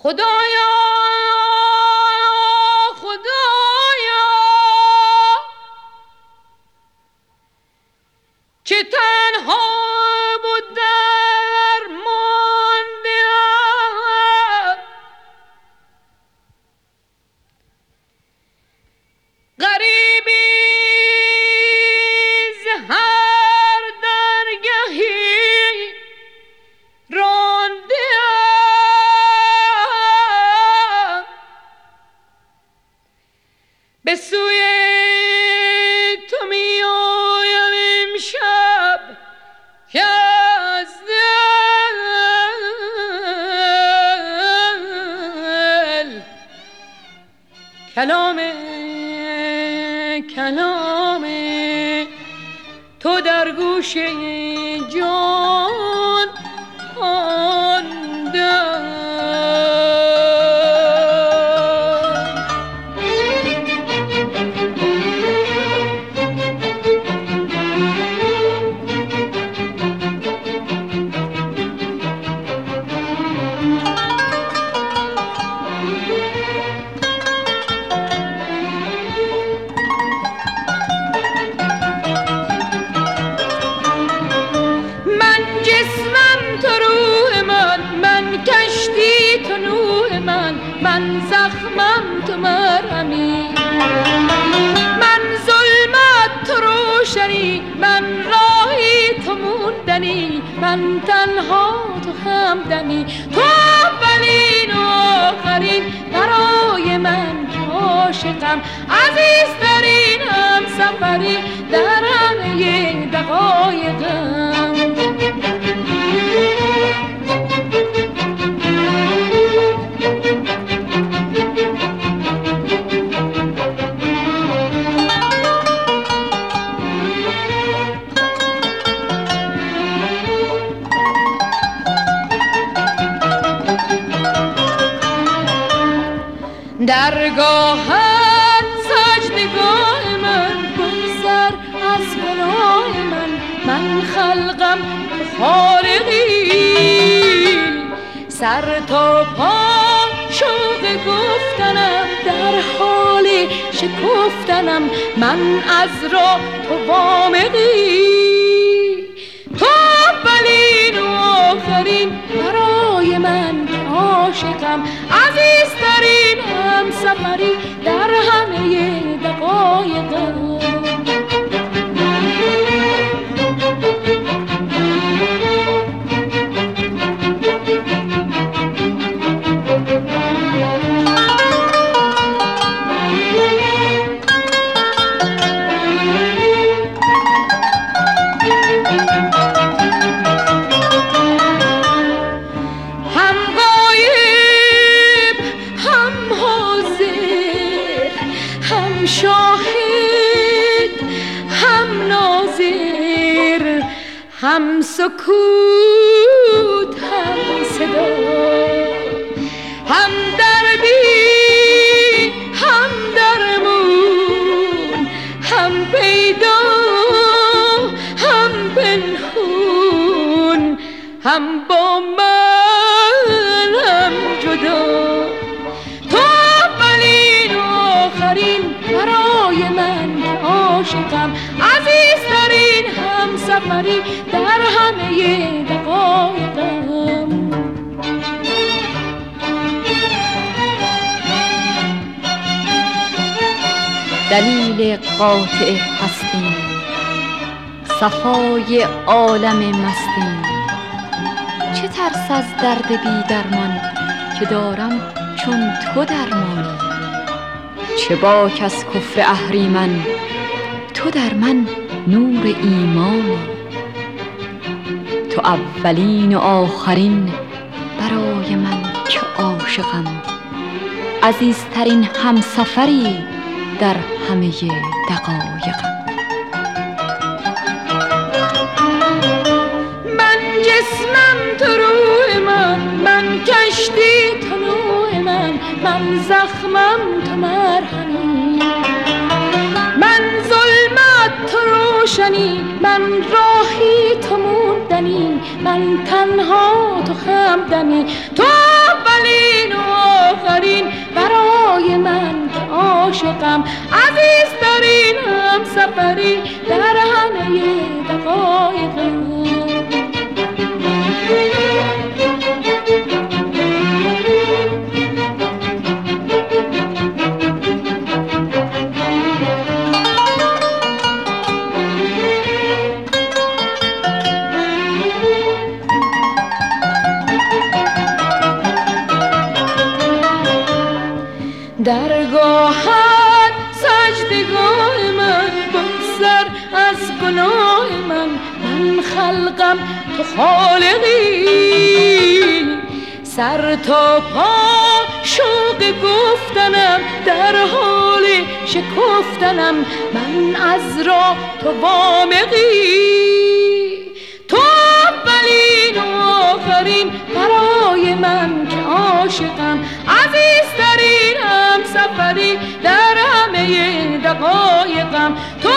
خدایا خدایا که تنها بود درماندم، غریبی ز هر درگهی راندم، به سوی تو می آیم امشب که از دل کلام تو در گوش جان خواندم. من زخمم تو مرهمی، من ظلمت تو روشنی، من راهی تو موندنی، من تنها تو همدمی، تو اولین و آخرین برای من که عاشقم، عزیزترین همسفری در همه دقایقم. درگاهت سجدگاه من، بگذر از گناه من خلقم تو خالقی، سر تا پا شوق گفتنم، در حال شکفتنم، من از راه تو وامقی، تو اولین و آخرین برای من عاشقم، عزیزترین همسفری در همه دقایقم. شاهد هم ناظر، هم سکوت هم صدا، هم دربی هم درمون، هم پیدا هم پنهون، هم با من هم جدا، تو اولین و آخرین برای من عاشقم، عزیزترین همسفری در همه دقایقم. دلیل قاطع هستیم، صفای عالم مستیم، چه ترس از درد بی درمان که دارم چون تو درمانی، چه باک از کفر اهریمن تو در من نور ایمانی، تو اولین و آخرین برای من که عاشقم، عزیزترین همسفری در همه دقایقم. من جسمم تو روح من کشتی تو نوح من زخمم تو مرهمی، من ظلمت تو روشنی، من راهی تو موندنی، من تنها تو همدمی، تو اولین و عاشقم، عزیزترین همسفری در همه دقایقم. درگاهت سجدگاه من، بگذر از گناه من. من خلقم تو خالقی، سر تا پا شوق گفتنم، در حال شکفتنم. من از راه تو وامقی، تو اولین و آخرین برای من که عاشقم، عزیزترین همسفری در همه دقایقم. تو